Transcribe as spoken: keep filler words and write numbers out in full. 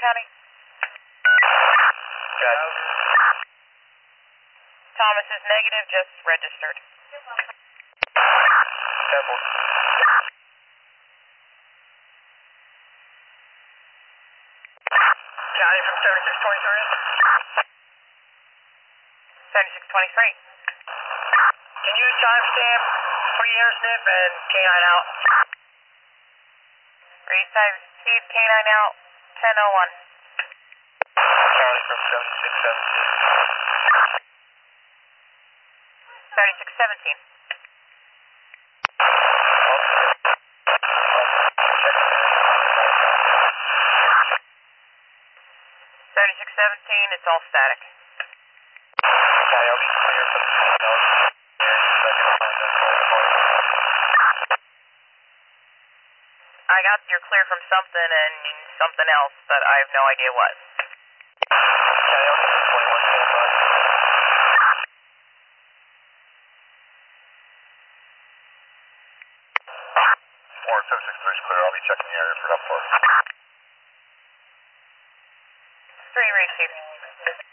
County? Yes. Thomas is negative, just registered. Careful. County from seventy-six twenty-three. seventy-six twenty-three. Can you timestamp three-air sniff and K nine out? Receive K nine out, ten oh one. County from seventy-six seventeen. seventy-six seventeen. seventy-six seventeen, it's all static. County, I'll be clear for the nose. I got you're clear from something and something else, but I have no idea what. County, I'll be twenty-one standby. four seven six three is clear. I'll be checking the area for that part. three received.